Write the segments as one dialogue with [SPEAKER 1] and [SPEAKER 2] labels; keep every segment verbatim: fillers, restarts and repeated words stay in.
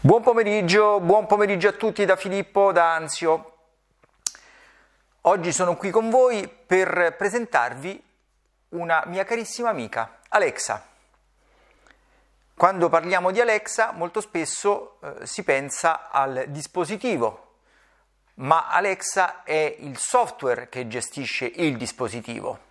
[SPEAKER 1] Buon pomeriggio, buon pomeriggio a tutti da Filippo da Anzio. Oggi sono qui con voi per presentarvi una mia carissima amica, Alexa. Quando parliamo di Alexa molto spesso eh, si pensa al dispositivo, ma Alexa è il software che gestisce il dispositivo.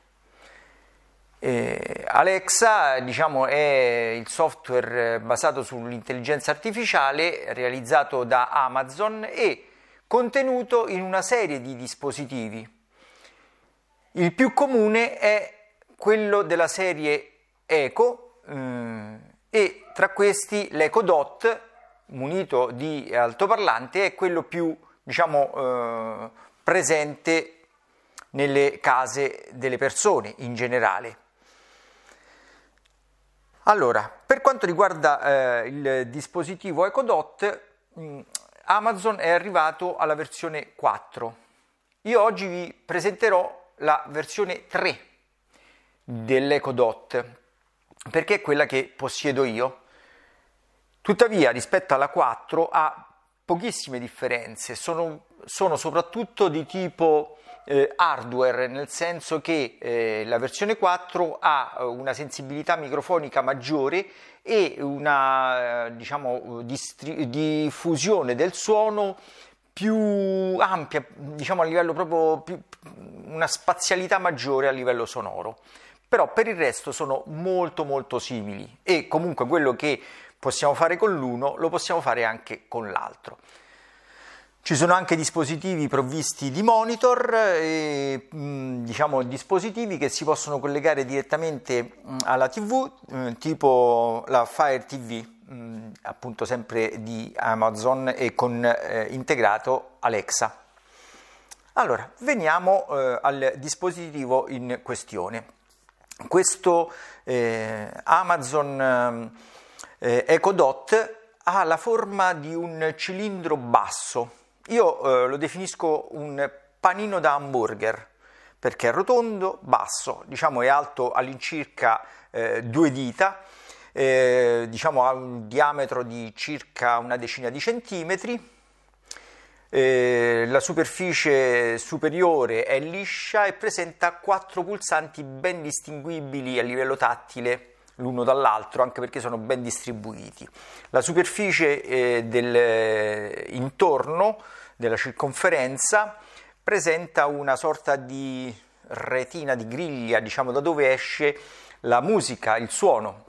[SPEAKER 1] Eh, Alexa, diciamo, è il software basato sull'intelligenza artificiale realizzato da Amazon e contenuto in una serie di dispositivi. Il più comune è quello della serie Echo eh, e tra questi l'Echo Dot, munito di altoparlante, è quello più, diciamo, eh, presente nelle case delle persone in generale. Allora, per quanto riguarda eh, il dispositivo Echo Dot, mh, Amazon è arrivato alla versione quattro. Io oggi vi presenterò la versione tre dell'Echo Dot, perché è quella che possiedo io. Tuttavia, rispetto alla quattro ha pochissime differenze, sono, sono soprattutto di tipo eh, hardware, nel senso che eh, la versione quattro ha una sensibilità microfonica maggiore e una eh, diciamo, distri- diffusione del suono più ampia, diciamo a livello proprio più, una spazialità maggiore a livello sonoro. Però per il resto sono molto molto simili e comunque quello che possiamo fare con l'uno lo possiamo fare anche con l'altro. Ci sono anche dispositivi provvisti di monitor e mh, diciamo dispositivi che si possono collegare direttamente mh, alla tivù, mh, tipo la Fire ti vu, mh, appunto sempre di Amazon e con eh, integrato Alexa. Allora, veniamo eh, al dispositivo in questione. Questo eh, Amazon eh, Echo Dot ha la forma di un cilindro basso. Io eh, lo definisco un panino da hamburger perché è rotondo, basso, diciamo è alto all'incirca eh, due dita, eh, diciamo ha un diametro di circa una decina di centimetri, eh, la superficie superiore è liscia e presenta quattro pulsanti ben distinguibili a livello tattile l'uno dall'altro, anche perché sono ben distribuiti. La superficie eh, del eh, intorno della circonferenza presenta una sorta di retina, di griglia, diciamo, da dove esce la musica, il suono.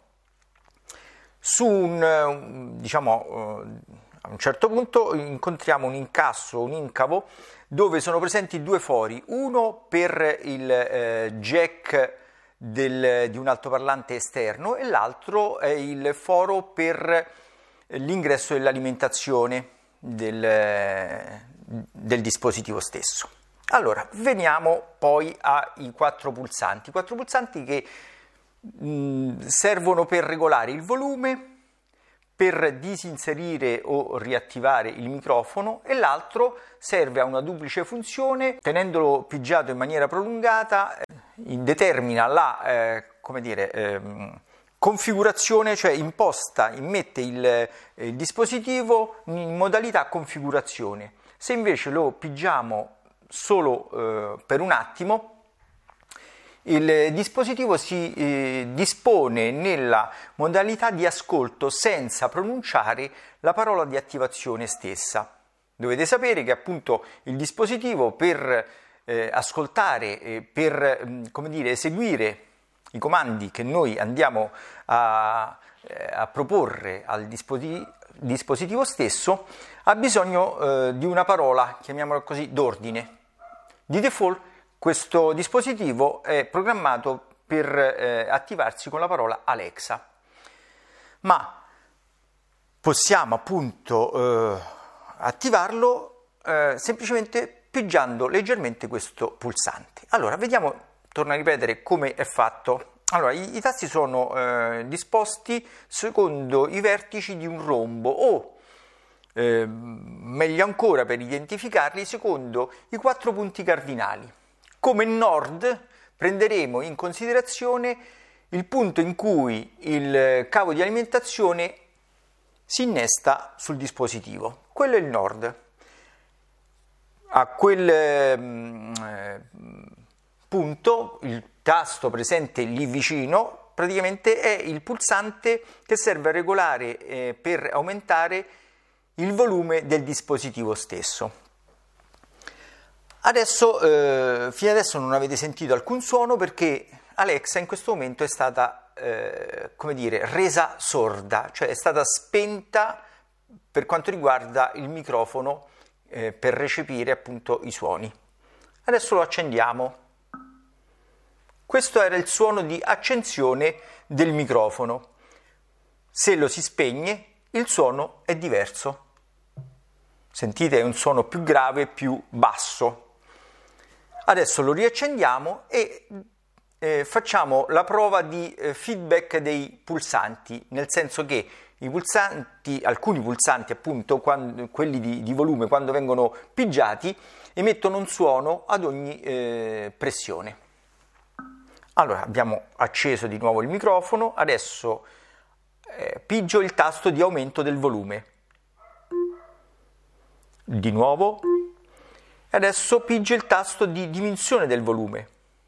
[SPEAKER 1] Su un, diciamo, a un certo punto incontriamo un incasso, un incavo, dove sono presenti due fori, uno per il eh, jack Del, di un altoparlante esterno e l'altro è il foro per l'ingresso dell'alimentazione del, del dispositivo stesso. Allora, veniamo poi ai quattro pulsanti, quattro pulsanti che mh, servono per regolare il volume, per disinserire o riattivare il microfono e l'altro serve a una duplice funzione, tenendolo pigiato in maniera prolungata determina la eh, come dire, ehm, configurazione, cioè imposta, immette il, eh, il dispositivo in modalità configurazione. Se invece lo pigiamo solo eh, per un attimo, il dispositivo si eh, dispone nella modalità di ascolto senza pronunciare la parola di attivazione stessa. Dovete sapere che appunto il dispositivo per eh, ascoltare, eh, per mh, come dire, eseguire i comandi che noi andiamo a, eh, a proporre al dispositivo, dispositivo stesso, ha bisogno eh, di una parola, chiamiamola così, d'ordine. Di default questo dispositivo è programmato per eh, attivarsi con la parola Alexa, ma possiamo appunto eh, attivarlo eh, semplicemente pigiando leggermente questo pulsante. Allora, vediamo, torno a ripetere come è fatto. Allora, i, i tasti sono eh, disposti secondo i vertici di un rombo o eh, meglio ancora per identificarli secondo i quattro punti cardinali. Come nord prenderemo in considerazione il punto in cui il cavo di alimentazione si innesta sul dispositivo. Quello è il nord. A quel eh, punto il tasto presente lì vicino praticamente è il pulsante che serve a regolare eh, per aumentare il volume del dispositivo stesso. Adesso, eh, fino adesso non avete sentito alcun suono perché Alexa in questo momento è stata, eh, come dire, resa sorda, cioè è stata spenta per quanto riguarda il microfono eh, per recepire appunto i suoni. Adesso lo accendiamo. Questo era il suono di accensione del microfono. Se lo si spegne, il suono è diverso. Sentite, è un suono più grave, più basso. Adesso lo riaccendiamo e eh, facciamo la prova di eh, feedback dei pulsanti, nel senso che i pulsanti, alcuni pulsanti appunto, quando, quelli di, di volume, quando vengono pigiati, emettono un suono ad ogni eh, pressione. Allora, abbiamo acceso di nuovo il microfono, adesso eh, pigio il tasto di aumento del volume. Di nuovo. Adesso pigio il tasto di diminuzione del volume.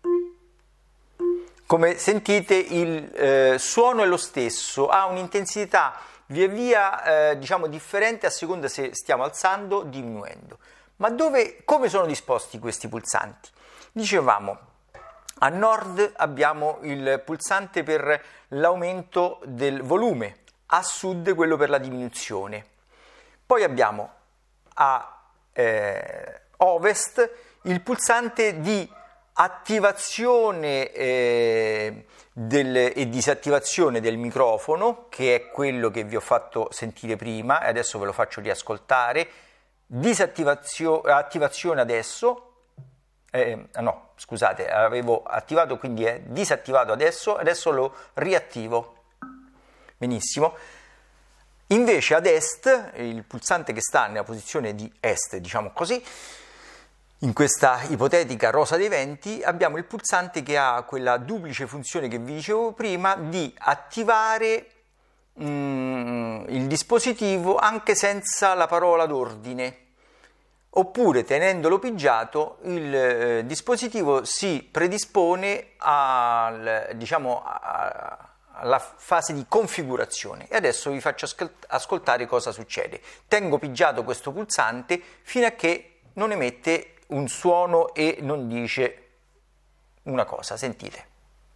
[SPEAKER 1] Come sentite il eh, suono è lo stesso, ha un'intensità via via eh, diciamo differente a seconda se stiamo alzando o diminuendo. Ma dove, come sono disposti questi pulsanti? Dicevamo, a nord abbiamo il pulsante per l'aumento del volume, a sud quello per la diminuzione. Poi abbiamo a eh, ovest il pulsante di attivazione eh, del, e disattivazione del microfono, che è quello che vi ho fatto sentire prima e adesso ve lo faccio riascoltare. Disattivazione attivazione adesso, eh, no scusate, avevo attivato, quindi è disattivato adesso, adesso lo riattivo. Benissimo. Invece ad est, il pulsante che sta nella posizione di est, diciamo così, in questa ipotetica rosa dei venti, abbiamo il pulsante che ha quella duplice funzione che vi dicevo prima di attivare mm, il dispositivo anche senza la parola d'ordine, oppure tenendolo pigiato il eh, dispositivo si predispone al, diciamo, a, alla fase di configurazione. E adesso vi faccio ascoltare cosa succede. Tengo pigiato questo pulsante fino a che non emette un suono e non dice una cosa. Sentite.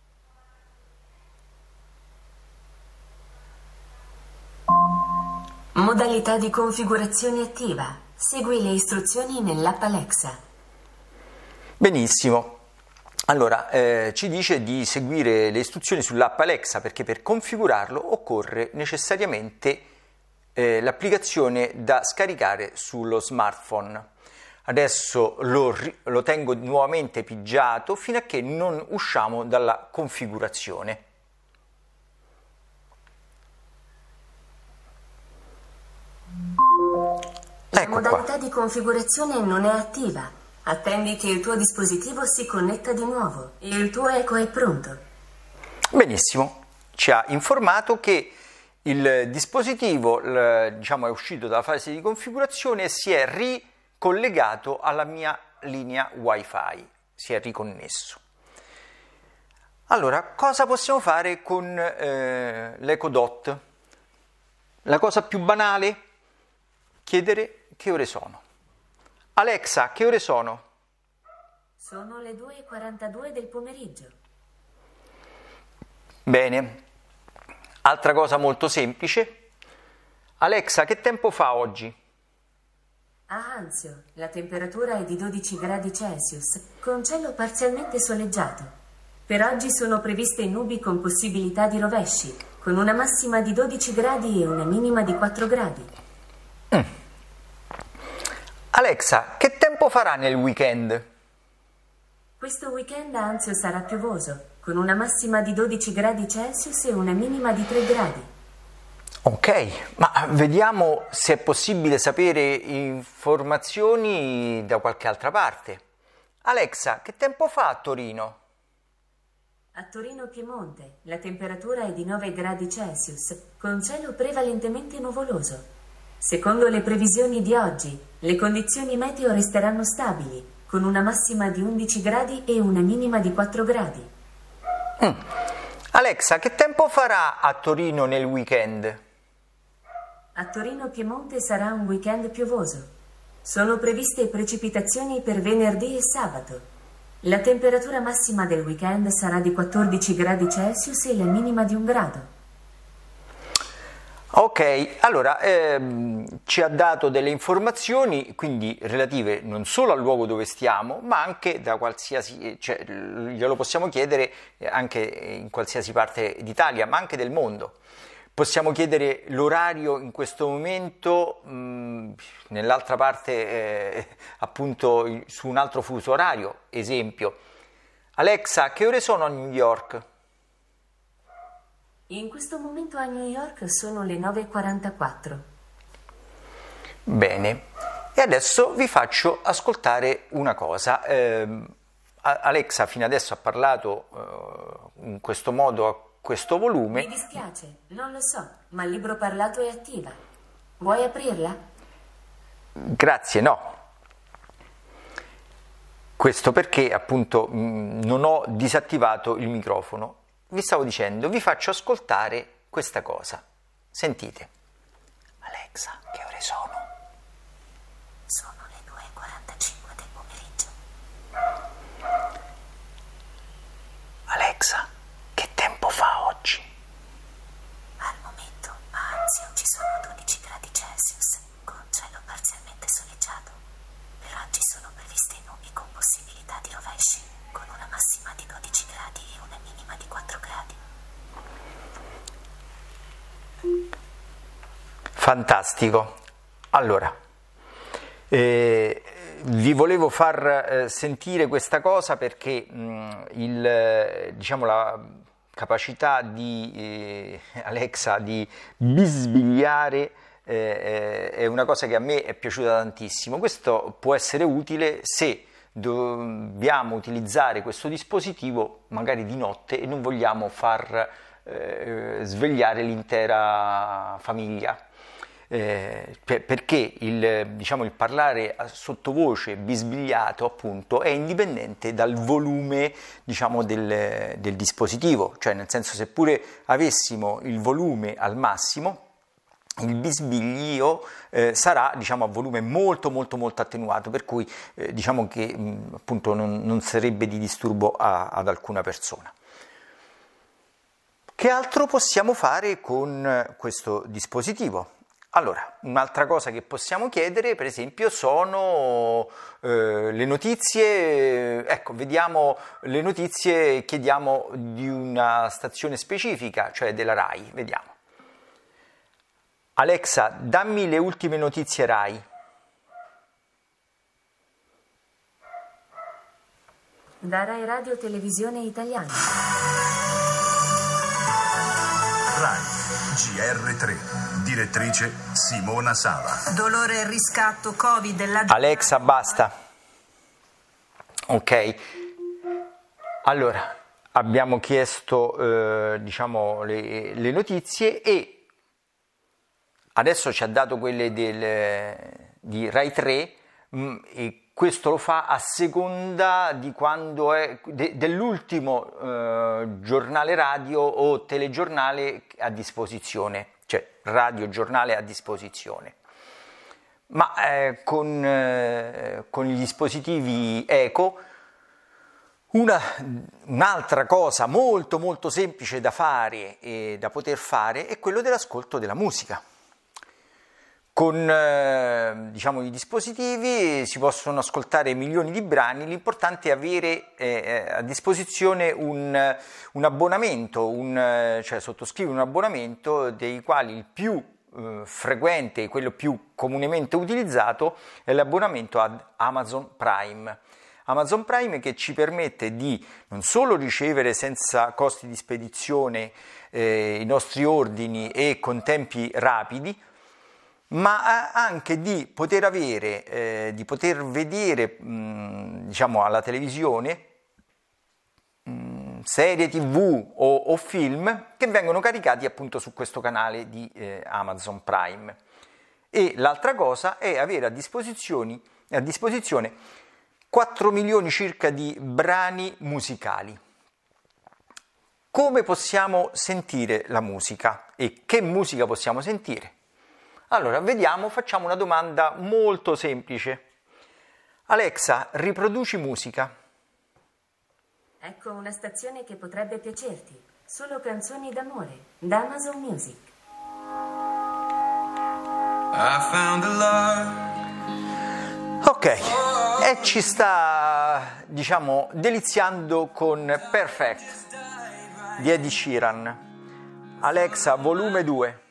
[SPEAKER 2] Modalità di configurazione attiva. Segui le istruzioni nell'app Alexa.
[SPEAKER 1] Benissimo. Allora, eh, ci dice di seguire le istruzioni sull'app Alexa perché per configurarlo occorre necessariamente eh, l'applicazione da scaricare sullo smartphone. Adesso lo, lo tengo nuovamente pigiato fino a che non usciamo dalla configurazione.
[SPEAKER 2] La
[SPEAKER 1] Ecco
[SPEAKER 2] modalità
[SPEAKER 1] qua.
[SPEAKER 2] di configurazione non è attiva. Attendi che il tuo dispositivo si connetta di nuovo e il tuo eco è pronto.
[SPEAKER 1] Benissimo, ci ha informato che il dispositivo diciamo, è uscito dalla fase di configurazione e si è ricollegato alla mia linea Wi-Fi, si è riconnesso. Allora, cosa possiamo fare con eh, l'Echo Dot? La cosa più banale? Chiedere che ore sono. Alexa, che ore sono?
[SPEAKER 2] Sono le due e quarantadue del pomeriggio.
[SPEAKER 1] Bene. Altra cosa molto semplice. Alexa, che tempo fa oggi?
[SPEAKER 2] A Anzio, la temperatura è di dodici gradi Celsius, con cielo parzialmente soleggiato. Per oggi sono previste nubi con possibilità di rovesci, con una massima di dodici gradi e una minima di quattro gradi.
[SPEAKER 1] Mm. Alexa, che tempo farà nel weekend?
[SPEAKER 2] Questo weekend a Anzio sarà piovoso, con una massima di dodici gradi Celsius e una minima di tre gradi.
[SPEAKER 1] Ok, ma vediamo se è possibile sapere informazioni da qualche altra parte. Alexa, che tempo fa a Torino?
[SPEAKER 2] A Torino Piemonte la temperatura è di nove gradi Celsius, con cielo prevalentemente nuvoloso. Secondo le previsioni di oggi, le condizioni meteo resteranno stabili, con una massima di undici gradi e una minima di quattro gradi.
[SPEAKER 1] Mm. Alexa, che tempo farà a Torino nel weekend?
[SPEAKER 2] A Torino Piemonte sarà un weekend piovoso. Sono previste precipitazioni per venerdì e sabato. La temperatura massima del weekend sarà di quattordici gradi Celsius e la minima di un grado.
[SPEAKER 1] Ok, allora ehm, ci ha dato delle informazioni quindi relative non solo al luogo dove stiamo, ma anche da qualsiasi, cioè glielo possiamo chiedere anche in qualsiasi parte d'Italia, ma anche del mondo. Possiamo chiedere l'orario in questo momento mh, nell'altra parte, eh, appunto su un altro fuso orario. Esempio, Alexa, che ore sono a New York?
[SPEAKER 2] In questo momento a New York sono le nove e quarantaquattro.
[SPEAKER 1] Bene, e adesso vi faccio ascoltare una cosa. Eh, Alexa fino adesso ha parlato eh, in questo modo a questo volume.
[SPEAKER 2] Mi dispiace, non lo so, ma il libro parlato è attiva. Vuoi aprirla?
[SPEAKER 1] Grazie, no. Questo perché appunto mh, non ho disattivato il microfono. Vi stavo dicendo, vi faccio ascoltare questa cosa. Sentite. Alexa, che ore sono?
[SPEAKER 2] Sono le due e quarantacinque del pomeriggio.
[SPEAKER 1] Alexa, che tempo fa oggi?
[SPEAKER 2] Al momento a Anzio ci sono dodici gradi Celsius, con cielo parzialmente soleggiato. Per oggi sono previste nubi con possibilità di rovesci, con una massima di dodici gradi e una minima di quattro gradi.
[SPEAKER 1] Fantastico. Allora, eh, vi volevo far eh, sentire questa cosa perché mh, il, eh, diciamo, la capacità di eh, Alexa di bisbigliare eh, è una cosa che a me è piaciuta tantissimo. Questo può essere utile se dobbiamo utilizzare questo dispositivo magari di notte e non vogliamo far eh, svegliare l'intera famiglia. Eh, per, perché il, diciamo, il parlare a sottovoce bisbigliato appunto è indipendente dal volume, diciamo, del, del dispositivo, cioè nel senso, seppure avessimo il volume al massimo, il bisbiglio eh, sarà, diciamo, a volume molto molto molto attenuato, per cui eh, diciamo che mh, appunto non, non sarebbe di disturbo a, ad alcuna persona. Che altro possiamo fare con questo dispositivo? Allora, un'altra cosa che possiamo chiedere, per esempio, sono eh, le notizie. Ecco, vediamo le notizie, chiediamo di una stazione specifica, cioè della RAI, vediamo. Alexa, dammi le ultime notizie RAI.
[SPEAKER 2] Da Rai Radio Televisione Italiana.
[SPEAKER 3] RAI G R tre. Direttrice Simona Sava.
[SPEAKER 4] Dolore e riscatto Covid della...
[SPEAKER 1] Alexa, basta. Ok. Allora, abbiamo chiesto eh, diciamo le, le notizie e adesso ci ha dato quelle del, di Rai tre mh, e questo lo fa a seconda di quando è de, dell'ultimo eh, giornale radio o telegiornale a disposizione, cioè radio giornale a disposizione. Ma eh, con, eh, con gli dispositivi Eco una, un'altra cosa molto molto semplice da fare e da poter fare è quello dell'ascolto della musica. Con eh, diciamo, i dispositivi si possono ascoltare milioni di brani, l'importante è avere eh, a disposizione un, un abbonamento, un, cioè sottoscrivere un abbonamento dei quali il più eh, frequente, quello più comunemente utilizzato è l'abbonamento ad Amazon Prime. Amazon Prime che ci permette di non solo ricevere senza costi di spedizione eh, i nostri ordini e con tempi rapidi, ma anche di poter avere, eh, di poter vedere mh, diciamo alla televisione mh, serie tv o, o film che vengono caricati appunto su questo canale di eh, Amazon Prime. E l'altra cosa è avere a disposizione, a disposizione quattro milioni circa di brani musicali. Come possiamo sentire la musica e che musica possiamo sentire? Allora, vediamo, facciamo una domanda molto semplice. Alexa, riproduci musica.
[SPEAKER 2] Ecco una stazione che potrebbe piacerti. Solo canzoni d'amore, da Amazon Music.
[SPEAKER 1] I found a love. Ok, e ci sta, diciamo, deliziando con Perfect di Ed Sheeran. Alexa, volume due.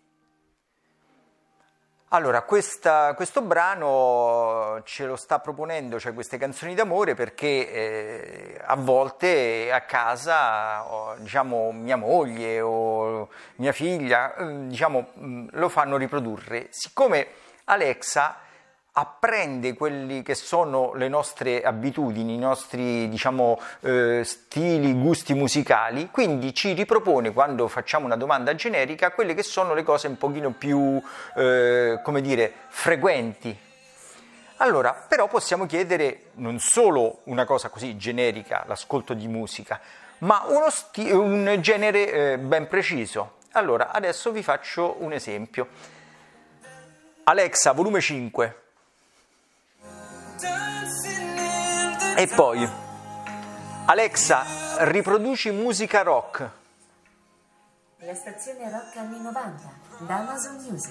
[SPEAKER 1] Allora, questa, questo brano ce lo sta proponendo, cioè queste canzoni d'amore, perché eh, a volte a casa, o, diciamo, mia moglie o mia figlia, eh, diciamo, mh, lo fanno riprodurre. Siccome Alexa apprende quelli che sono le nostre abitudini, i nostri, diciamo, eh, stili, gusti musicali, quindi ci ripropone, quando facciamo una domanda generica, quelle che sono le cose un pochino più, eh, come dire, frequenti. Allora, però possiamo chiedere non solo una cosa così generica, l'ascolto di musica, ma uno sti- un genere eh, ben preciso. Allora, adesso vi faccio un esempio. Alexa, volume cinque. E poi, Alexa, riproduci musica rock.
[SPEAKER 2] La stazione rock anni novanta, da Amazon Music.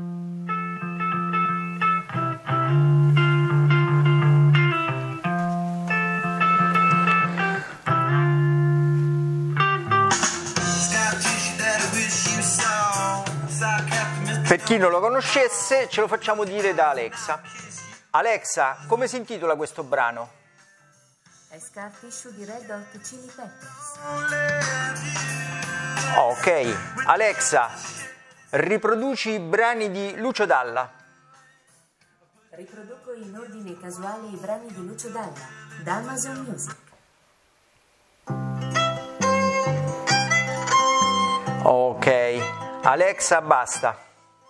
[SPEAKER 1] Per chi non lo conoscesse, ce lo facciamo dire da Alexa. Alexa, come si intitola questo brano?
[SPEAKER 2] È Scar Tissue di Red Hot Chili Peppers.
[SPEAKER 1] Ok, Alexa, riproduci i brani di Lucio Dalla.
[SPEAKER 2] Riproduco in ordine casuale i brani di Lucio Dalla, da Amazon Music.
[SPEAKER 1] Ok, Alexa, basta.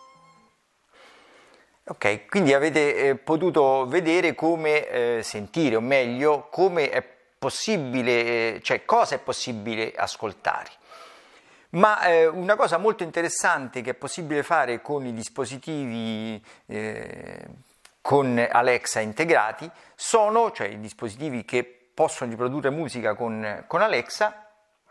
[SPEAKER 1] Ok, quindi avete eh, potuto vedere come eh, sentire, o meglio, come è possibile, eh, cioè cosa è possibile ascoltare. Ma eh, una cosa molto interessante che è possibile fare con i dispositivi eh, con Alexa integrati sono, cioè i dispositivi che possono riprodurre musica con, con Alexa,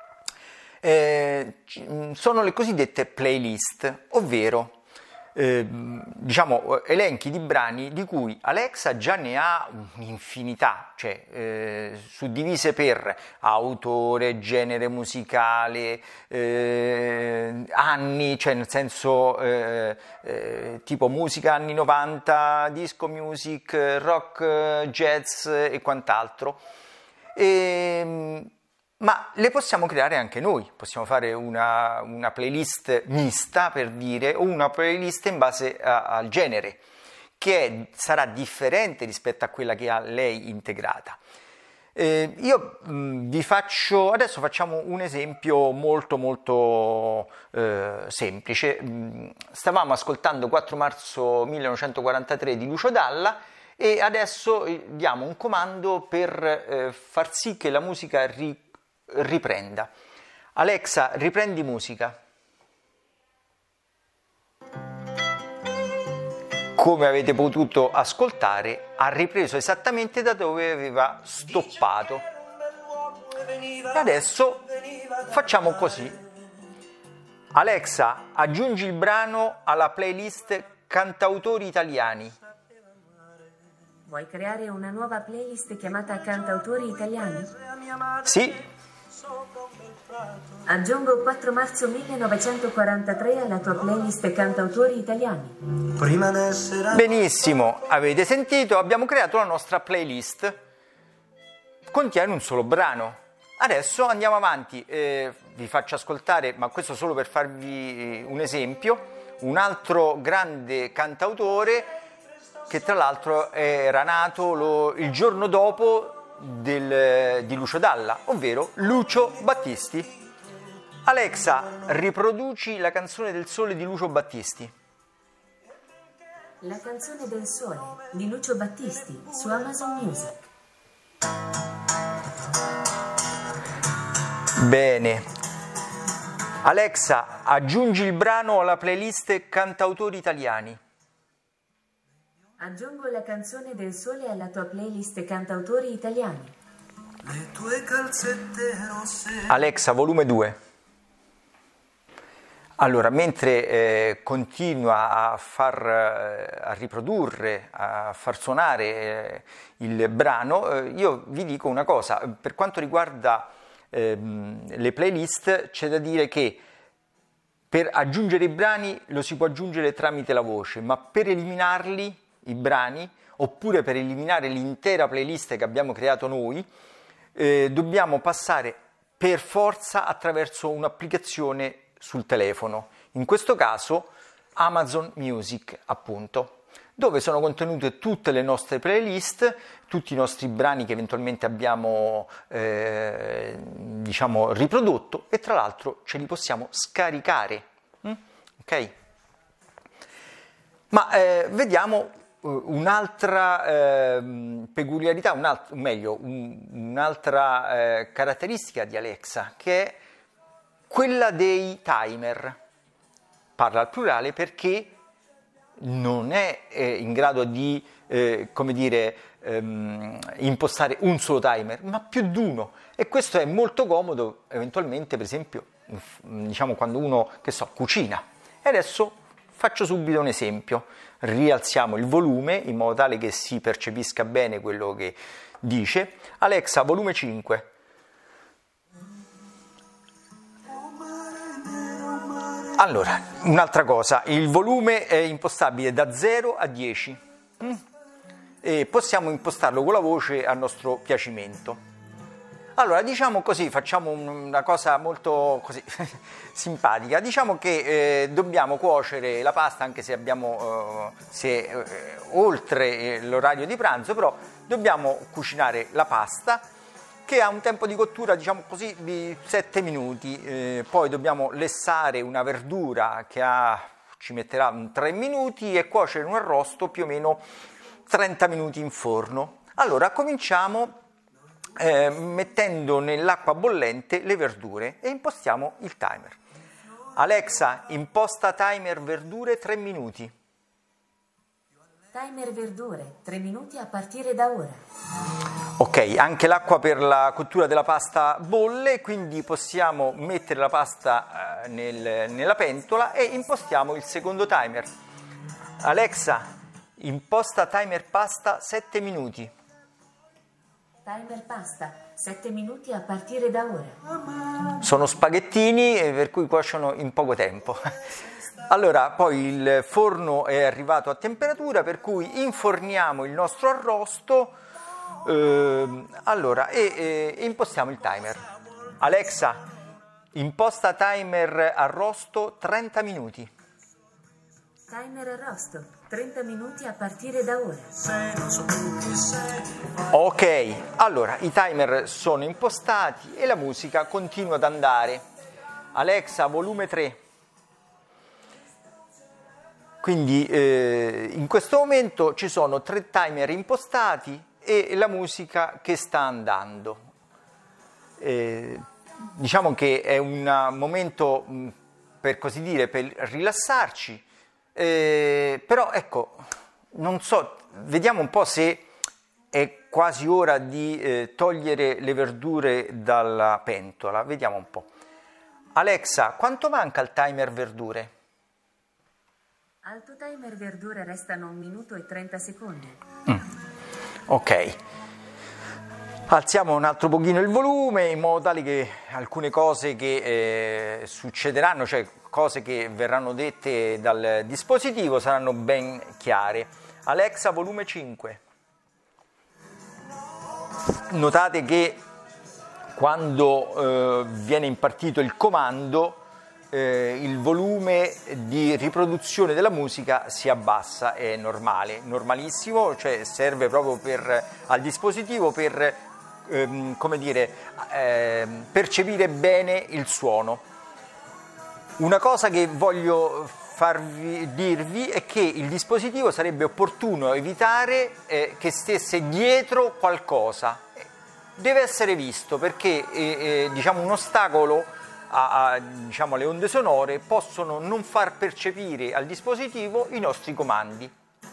[SPEAKER 1] eh, sono le cosiddette playlist, ovvero Eh, diciamo elenchi di brani di cui Alexa già ne ha un'infinità, cioè eh, suddivise per autore, genere musicale, eh, anni, cioè nel senso eh, eh, tipo musica anni novanta, disco music, rock, jazz e quant'altro. E, ma le possiamo creare anche noi, possiamo fare una, una playlist mista, per dire, o una playlist in base a, al genere, che è, sarà differente rispetto a quella che ha lei integrata. Eh, io mh, vi faccio, adesso facciamo un esempio molto molto eh, semplice. Stavamo ascoltando quattro marzo millenovecentoquarantatré di Lucio Dalla e adesso diamo un comando per eh, far sì che la musica ri riprenda. Alexa, riprendi musica. Come avete potuto ascoltare, ha ripreso esattamente da dove aveva stoppato. E adesso facciamo così. Alexa, aggiungi il brano alla playlist cantautori italiani.
[SPEAKER 2] Vuoi creare una nuova playlist chiamata Cantautori Italiani?
[SPEAKER 1] Sì.
[SPEAKER 2] Aggiungo quattro marzo millenovecentoquarantatré alla tua playlist Cantautori Italiani.
[SPEAKER 1] Benissimo, avete sentito? Abbiamo creato la nostra playlist. Contiene un solo brano. Adesso andiamo avanti, eh, vi faccio ascoltare, ma questo solo per farvi un esempio, un altro grande cantautore che tra l'altro era nato lo, il giorno dopo del, di Lucio Dalla, ovvero Lucio Battisti. Alexa, riproduci la canzone del sole di Lucio Battisti.
[SPEAKER 2] La canzone del sole di Lucio Battisti su Amazon Music.
[SPEAKER 1] Bene. Alexa, aggiungi il brano alla playlist cantautori italiani.
[SPEAKER 2] Aggiungo la canzone del sole alla tua playlist cantautori italiani.
[SPEAKER 5] Le tue calzette rosse.
[SPEAKER 1] Alexa, volume due. Allora, mentre eh, continua a far eh, a riprodurre, a far suonare eh, il brano, eh, io vi dico una cosa: per quanto riguarda eh, le playlist, c'è da dire che per aggiungere i brani lo si può aggiungere tramite la voce, ma per eliminarli, i brani, oppure per eliminare l'intera playlist che abbiamo creato noi, eh, dobbiamo passare per forza attraverso un'applicazione sul telefono, in questo caso Amazon Music, appunto, dove sono contenute tutte le nostre playlist, tutti i nostri brani che eventualmente abbiamo eh, diciamo riprodotto, e tra l'altro ce li possiamo scaricare. Mm? Ok? Ma eh, vediamo un'altra eh, peculiarità, un alt- meglio, un, un'altra eh, caratteristica di Alexa, che è quella dei timer. Parla al plurale perché non è eh, in grado di eh, come dire, ehm, impostare un solo timer, ma più di uno, e questo è molto comodo eventualmente, per esempio, diciamo quando uno, che so, cucina. E adesso faccio subito un esempio: rialziamo il volume in modo tale che si percepisca bene quello che dice. Alexa, volume cinque. Allora, un'altra cosa, il volume è impostabile da zero a dieci mm? e possiamo impostarlo con la voce a nostro piacimento. Allora, diciamo così, facciamo una cosa molto così simpatica. Diciamo che eh, dobbiamo cuocere la pasta, anche se abbiamo eh, se, eh, oltre l'orario di pranzo, però dobbiamo cucinare la pasta, che ha un tempo di cottura, diciamo così, di sette minuti. Eh, poi dobbiamo lessare una verdura che ha, ci metterà tre minuti, e cuocere un arrosto più o meno trenta minuti in forno. Allora, cominciamo eh, mettendo nell'acqua bollente le verdure e impostiamo il timer. Alexa, imposta timer verdure tre minuti.
[SPEAKER 2] Timer verdure, tre minuti a partire da ora.
[SPEAKER 1] Ok, anche l'acqua per la cottura della pasta bolle, quindi possiamo mettere la pasta eh, nel, nella pentola e impostiamo il secondo timer. Alexa, imposta timer pasta sette minuti.
[SPEAKER 2] Timer pasta, sette minuti a partire da ora.
[SPEAKER 1] Sono spaghettini, per cui cuociono in poco tempo. Allora, poi il forno è arrivato a temperatura, per cui inforniamo il nostro arrosto eh, allora, e, e impostiamo il timer. Alexa, imposta timer arrosto trenta minuti.
[SPEAKER 2] Timer arrosto, trenta minuti a partire da ora.
[SPEAKER 1] Ok, allora i timer sono impostati e la musica continua ad andare. Alexa, volume tre. Quindi eh, in questo momento ci sono tre timer impostati e la musica che sta andando. Eh, diciamo che è un momento, per così dire, per rilassarci, eh, però ecco, non so, vediamo un po' se è quasi ora di eh, togliere le verdure dalla pentola. Vediamo un po'. Alexa, quanto manca il timer verdure?
[SPEAKER 2] Al tuo timer verdure restano un minuto e trenta secondi.
[SPEAKER 1] Mm. Ok. Alziamo un altro pochino il volume in modo tale che alcune cose che eh, succederanno, cioè cose che verranno dette dal dispositivo, saranno ben chiare. Alexa, volume cinque. Notate che quando eh, viene impartito il comando, Eh, il volume di riproduzione della musica si abbassa, è normale, normalissimo, cioè serve proprio per, al dispositivo per ehm, come dire, ehm, percepire bene il suono. Una cosa che voglio farvi dirvi è che il dispositivo sarebbe opportuno evitare eh, che stesse dietro qualcosa. Deve essere visto perché eh, eh, diciamo un ostacolo a, a, diciamo, alle onde sonore possono non far percepire al dispositivo i nostri comandi.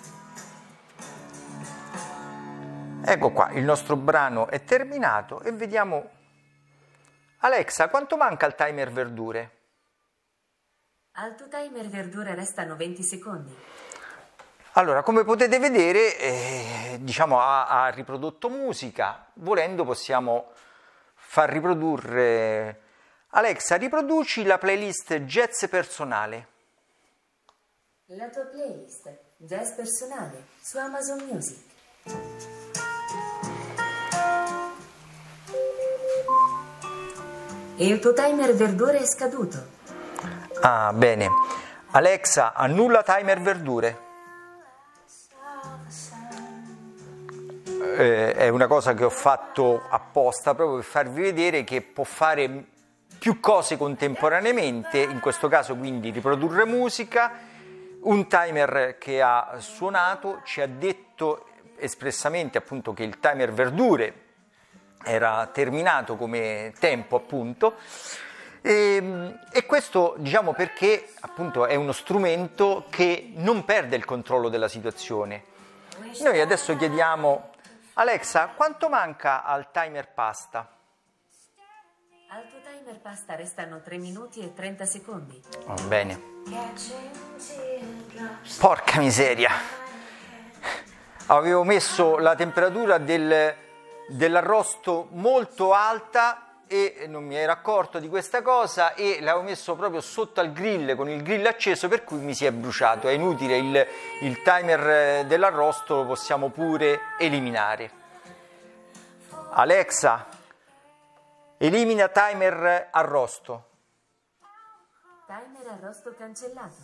[SPEAKER 1] Ecco qua, il nostro brano è terminato e vediamo. Alexa, quanto manca al timer verdure?
[SPEAKER 2] Al tuo timer verdure restano venti secondi.
[SPEAKER 1] Allora, come potete vedere, eh, diciamo ha, ha riprodotto musica. Volendo possiamo far riprodurre. Alexa, riproduci la playlist jazz personale.
[SPEAKER 2] La tua playlist jazz personale su Amazon Music. E il tuo timer verdure è scaduto.
[SPEAKER 1] Ah, bene. Alexa, annulla timer verdure. Eh, è una cosa che ho fatto apposta proprio per farvi vedere che può fare più cose contemporaneamente, in questo caso quindi riprodurre musica. Un timer che ha suonato ci ha detto espressamente appunto che il timer verdure era terminato come tempo appunto. E, e questo diciamo perché appunto è uno strumento che non perde il controllo della situazione. Noi adesso chiediamo Alexa, quanto manca al timer pasta?
[SPEAKER 2] Al tuo timer pasta restano tre minuti e trenta secondi.
[SPEAKER 1] Oh, bene. Porca miseria. Avevo messo la temperatura del, dell'arrosto molto alta e non mi ero accorto di questa cosa e l'avevo messo proprio sotto al grill con il grill acceso, per cui mi si è bruciato. È inutile, il, il timer dell'arrosto lo possiamo pure eliminare. Alexa, elimina timer arrosto.
[SPEAKER 2] Timer arrosto cancellato.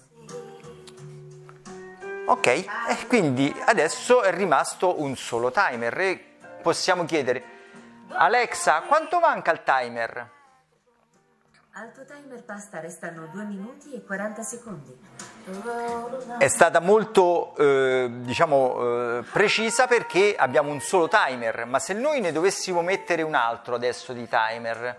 [SPEAKER 1] Ok, e quindi adesso è rimasto un solo timer e possiamo chiedere Alexa, quanto manca al timer?
[SPEAKER 2] Al tuo timer pasta restano due minuti e quaranta secondi.
[SPEAKER 1] È stata molto eh, diciamo eh, precisa perché abbiamo un solo timer, ma se noi ne dovessimo mettere un altro adesso di timer.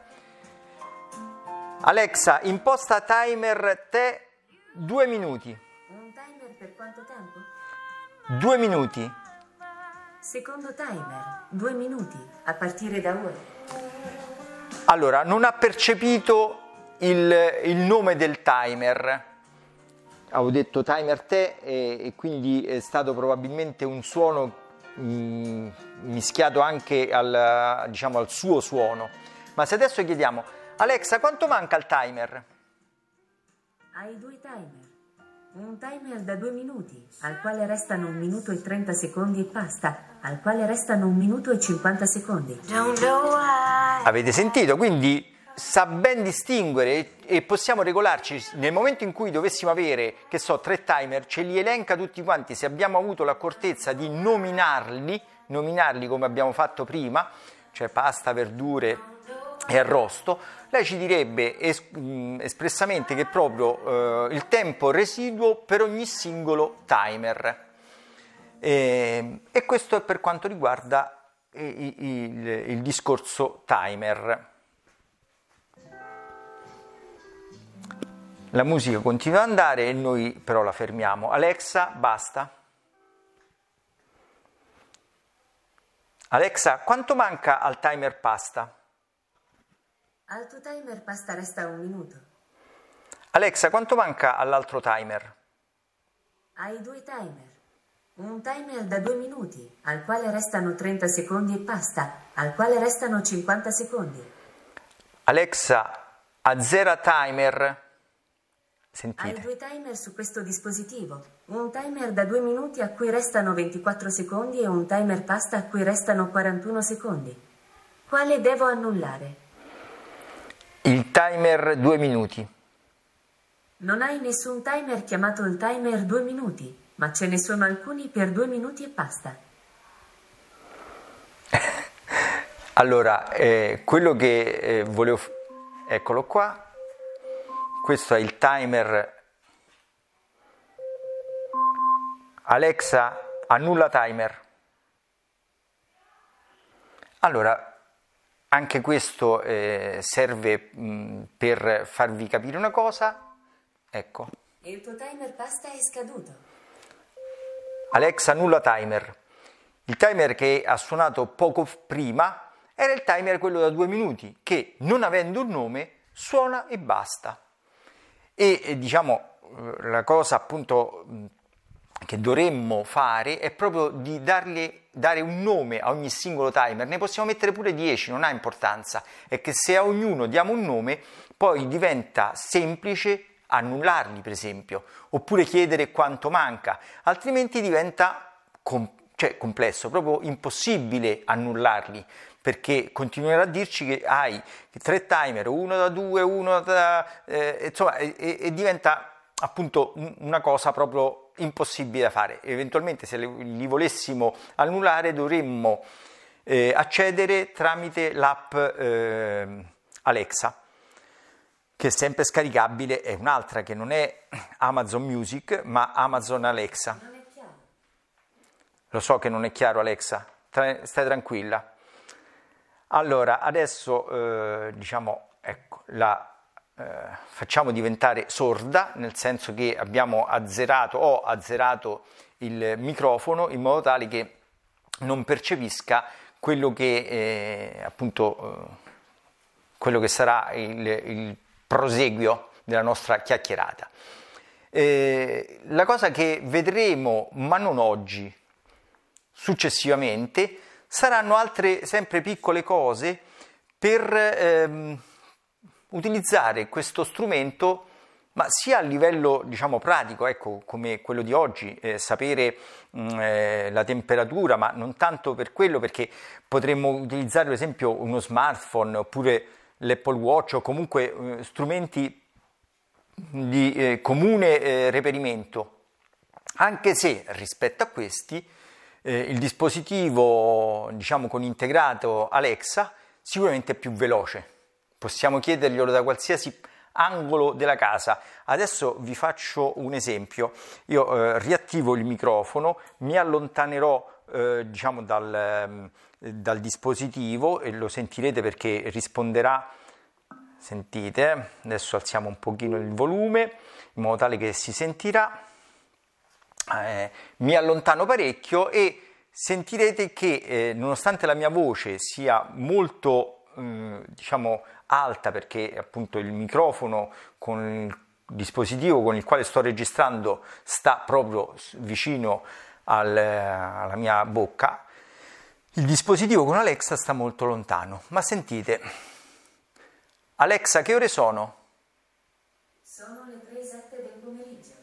[SPEAKER 1] Alexa, imposta timer te due minuti.
[SPEAKER 2] Un timer per quanto tempo?
[SPEAKER 1] Due minuti.
[SPEAKER 2] Secondo timer, due minuti, a partire da ora.
[SPEAKER 1] Allora, non ha percepito il, il nome del timer. Avevo detto timer te e, e quindi è stato probabilmente un suono mh, mischiato anche al, diciamo, al suo suono. Ma se adesso chiediamo, Alexa, quanto manca al timer?
[SPEAKER 2] Hai due timer. Un timer da due minuti, al quale restano un minuto e trenta secondi e pasta, al quale restano un minuto e cinquanta secondi.
[SPEAKER 1] Avete sentito? Quindi sa ben distinguere e possiamo regolarci nel momento in cui dovessimo avere, che so, tre timer, ce li elenca tutti quanti. Se abbiamo avuto l'accortezza di nominarli, nominarli come abbiamo fatto prima, cioè pasta, verdure e arrosto, lei ci direbbe es- espressamente che proprio eh, il tempo residuo per ogni singolo timer. E, e questo è per quanto riguarda il, il, il discorso timer. La musica continua ad andare e noi però la fermiamo. Alexa, basta. Alexa, quanto manca al timer pasta?
[SPEAKER 2] Al tuo timer pasta resta un minuto.
[SPEAKER 1] Alexa, quanto manca all'altro timer?
[SPEAKER 2] Hai due timer. Un timer da due minuti, al quale restano trenta secondi e pasta, al quale restano cinquanta secondi.
[SPEAKER 1] Alexa, azzera timer. Sentite.
[SPEAKER 2] Hai due timer su questo dispositivo. Un timer da due minuti a cui restano ventiquattro secondi e un timer pasta a cui restano quarantuno secondi. Quale devo annullare?
[SPEAKER 1] Il timer due minuti.
[SPEAKER 2] Non hai nessun timer chiamato il timer due minuti, ma ce ne sono alcuni per due minuti e pasta.
[SPEAKER 1] Allora, eh, quello che eh, volevo... F- eccolo qua, questo è il timer. Alexa, annulla timer. Allora, anche questo eh, serve mh, per farvi capire una cosa. Ecco.
[SPEAKER 2] Il tuo timer pasta è scaduto.
[SPEAKER 1] Alexa, annulla timer. Il timer che ha suonato poco prima era il timer quello da due minuti, che non avendo un nome suona e basta. E, e diciamo, la cosa appunto che dovremmo fare è proprio di dargli, dare un nome a ogni singolo timer. Ne possiamo mettere pure dieci, non ha importanza. È che se a ognuno diamo un nome, poi diventa semplice annullarli, per esempio, oppure chiedere quanto manca, altrimenti diventa com- cioè, complesso, proprio impossibile annullarli, perché continuerà a dirci che hai tre timer, uno da due, uno da... Eh, insomma, e, e diventa appunto una cosa proprio impossibile da fare. Eventualmente se li volessimo annullare dovremmo eh, accedere tramite l'app eh, Alexa, che è sempre scaricabile, è un'altra che non è Amazon Music ma Amazon Alexa.
[SPEAKER 2] Non è chiaro.
[SPEAKER 1] Lo so che non è chiaro, Alexa, Tra- stai tranquilla. Allora, adesso eh, diciamo, ecco, la eh, facciamo diventare sorda, nel senso che abbiamo azzerato, ho azzerato il microfono in modo tale che non percepisca quello che eh, appunto eh, quello che sarà il, il proseguio della nostra chiacchierata. Eh, la cosa che vedremo, ma non oggi, successivamente, saranno altre sempre piccole cose per ehm, utilizzare questo strumento, ma sia a livello diciamo pratico, ecco, come quello di oggi, eh, sapere mh, eh, la temperatura, ma non tanto per quello, perché potremmo utilizzare per esempio uno smartphone oppure l'Apple Watch o comunque eh, strumenti di eh, comune eh, reperimento, anche se rispetto a questi eh, il dispositivo diciamo con integrato Alexa sicuramente è più veloce, possiamo chiederglielo da qualsiasi angolo della casa. Adesso vi faccio un esempio, io eh, riattivo il microfono, mi allontanerò eh, diciamo dal, eh, dal dispositivo e lo sentirete perché risponderà. Sentite, adesso alziamo un pochino il volume in modo tale che si sentirà. Eh, mi allontano parecchio e sentirete che eh, nonostante la mia voce sia molto eh, diciamo alta, perché appunto il microfono con il dispositivo con il quale sto registrando sta proprio vicino al, alla mia bocca, il dispositivo con Alexa sta molto lontano. Ma sentite, Alexa, che ore sono?
[SPEAKER 2] Sono le tre e sette del pomeriggio.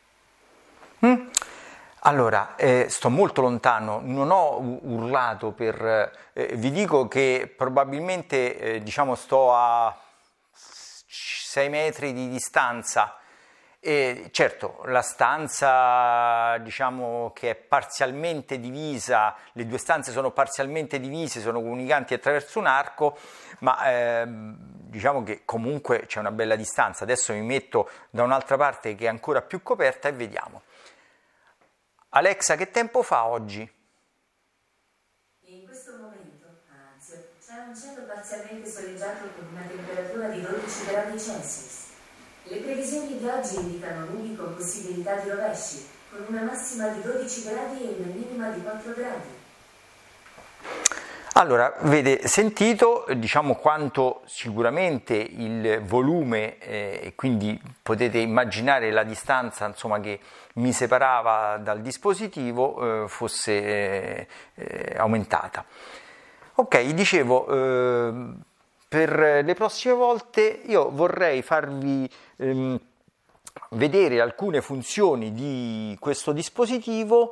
[SPEAKER 1] Mm? Allora, eh, sto molto lontano, non ho urlato per... Eh, vi dico che probabilmente eh, diciamo sto a sei metri di distanza. E certo, la stanza diciamo che è parzialmente divisa, le due stanze sono parzialmente divise, sono comunicanti attraverso un arco, ma eh, diciamo che comunque c'è una bella distanza. Adesso mi metto da un'altra parte che è ancora più coperta e vediamo. Alexa, che tempo fa oggi?
[SPEAKER 2] In questo momento, anzi, c'è un cielo parzialmente soleggiato con una temperatura di dodici gradi Celsius. Le previsioni di oggi indicano nubi con possibilità di rovesci, con una massima di dodici gradi e una minima di quattro gradi.
[SPEAKER 1] Allora, vede, sentito diciamo quanto sicuramente il volume eh, e quindi potete immaginare la distanza insomma che mi separava dal dispositivo eh, fosse eh, eh, aumentata. Ok, dicevo, eh, per le prossime volte io vorrei farvi ehm, vedere alcune funzioni di questo dispositivo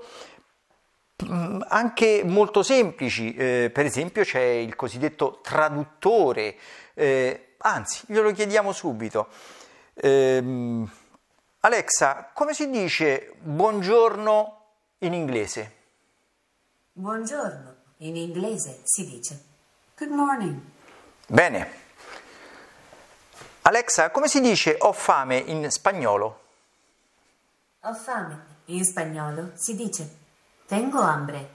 [SPEAKER 1] anche molto semplici, eh, per esempio c'è il cosiddetto traduttore, eh, anzi glielo chiediamo subito. Eh, Alexa, come si dice buongiorno in inglese?
[SPEAKER 2] Buongiorno, in inglese si dice Good morning.
[SPEAKER 1] Bene. Alexa, come si dice ho fame in spagnolo?
[SPEAKER 2] Ho fame. In spagnolo si dice tengo hambre.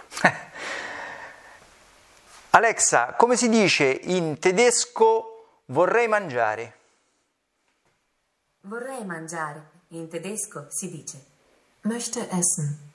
[SPEAKER 1] Alexa, come si dice in tedesco vorrei mangiare?
[SPEAKER 2] Vorrei mangiare. In tedesco si dice
[SPEAKER 6] Möchte essen.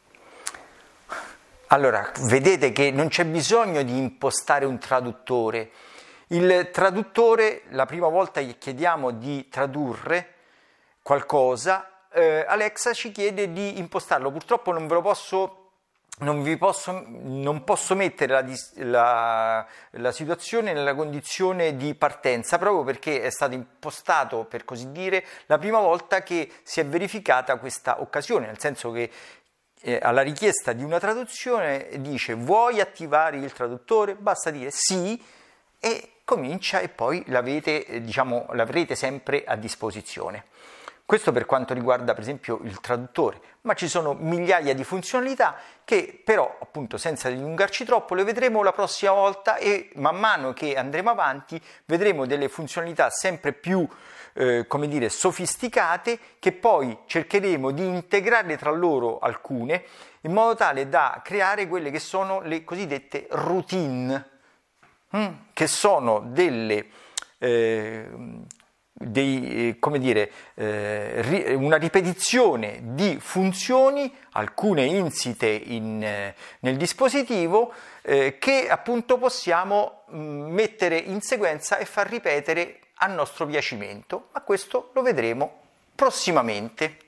[SPEAKER 1] Allora, vedete che non c'è bisogno di impostare un traduttore. Il traduttore, la prima volta gli chiediamo di tradurre qualcosa, eh, Alexa ci chiede di impostarlo. Purtroppo non ve lo posso, non vi posso, non posso mettere la, la, la situazione nella condizione di partenza, proprio perché è stato impostato, per così dire, la prima volta che si è verificata questa occasione, nel senso che Eh, alla richiesta di una traduzione dice vuoi attivare il traduttore? Basta dire sì e comincia e poi l'avete, eh, diciamo, l'avrete sempre a disposizione. Questo per quanto riguarda per esempio il traduttore, ma ci sono migliaia di funzionalità che però appunto senza dilungarci troppo le vedremo la prossima volta e man mano che andremo avanti vedremo delle funzionalità sempre più Eh, come dire, sofisticate che poi cercheremo di integrare tra loro alcune in modo tale da creare quelle che sono le cosiddette routine, hm? che sono delle eh, dei, eh, come dire, eh, ri, una ripetizione di funzioni, alcune insite in, eh, nel dispositivo, eh, che appunto possiamo mh, mettere in sequenza e far ripetere a nostro piacimento, ma questo lo vedremo prossimamente.